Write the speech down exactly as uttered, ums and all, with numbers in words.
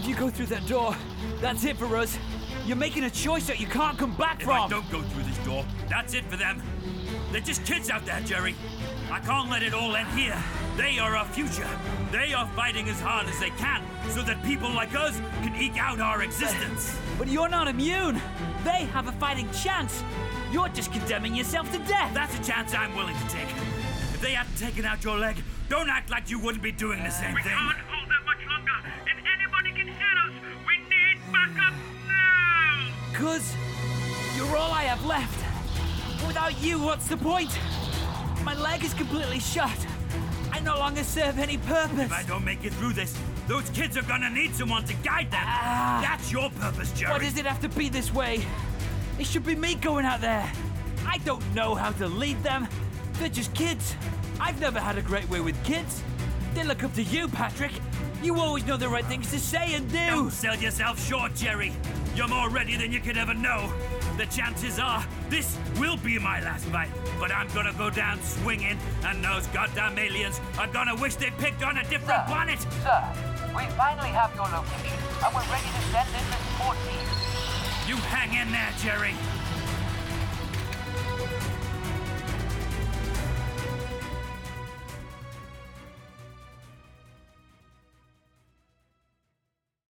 you go through that door, that's it for us. You're making a choice that you can't come back if from. If I don't go through this door, that's it for them. They're just kids out there, Jerry. I can't let it all end here. They are our future. They are fighting as hard as they can so that people like us can eke out our existence. But you're not immune. They have a fighting chance. You're just condemning yourself to death. That's a chance I'm willing to take. If they hadn't taken out your leg, don't act like you wouldn't be doing the same we thing. We can't hold that much longer. If anybody can hear us, we need backup now! Cause you're all I have left. Without you, what's the point? My leg is completely shut. I no longer serve any purpose. If I don't make it through this, those kids are gonna need someone to guide them. Ah, That's your purpose, Jerry. Why does it have to be this way? It should be me going out there. I don't know how to lead them. They're just kids. I've never had a great way with kids. They look up to you, Patrick. You always know the right things to say and do. Don't sell yourself short, Jerry. You're more ready than you could ever know. The chances are this will be my last fight, but I'm gonna go down swinging, and those goddamn aliens are gonna wish they picked on a different Sir, planet. Sir, we finally have your location, and we're ready to send in the support team. You hang in there, Jerry.